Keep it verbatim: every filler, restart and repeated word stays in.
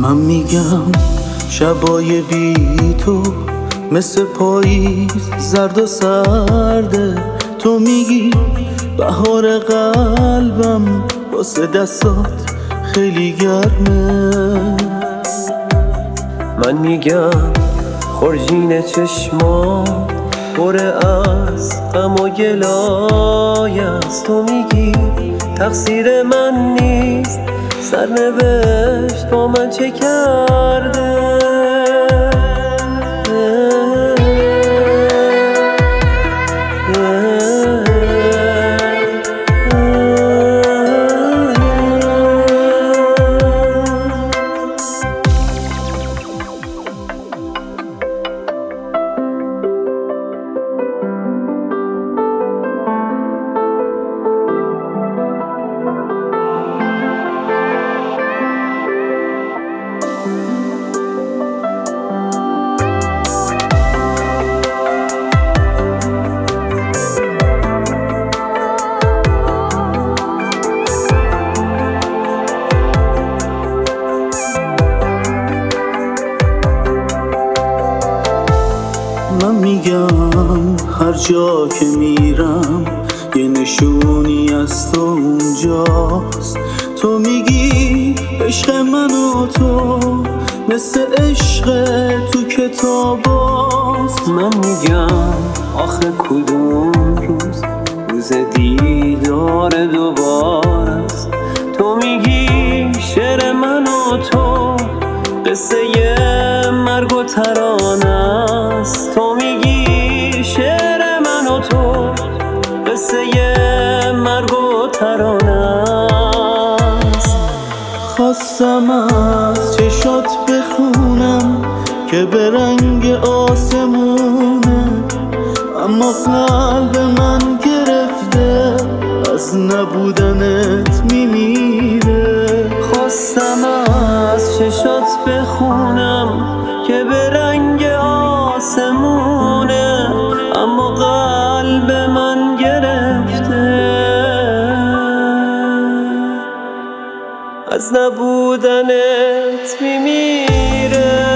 من میگم شبای بی تو مثل پاییز زرد و سرده. تو میگی بهار قلبم واسه دستات خیلی گرمه. من میگم خورجین چشمات پر از غم و گلای است. تو میگی تقصیر من نیست، سرنوشت با من چه کرده. من میگم هر جا که میرم یه نشونی از تو اونجاست. تو میگی عشق من و تو مثل عشق تو کتاباست. من میگم آخه کدوم روز روز دیدار دوباره است. تو میگی شعر من و تو قصه مرگ و ترانه است. تو میگی شعر من و تو قصه مرگ و ترانه است. خواستم از چشات بخونم که به رنگ آسمونه، اما قلب من گرفته از نبودنت میمیره. خواستم از چشات بخونم که به رنگ آسمونه، اما قلب من گرفته از نبودنت میمیره.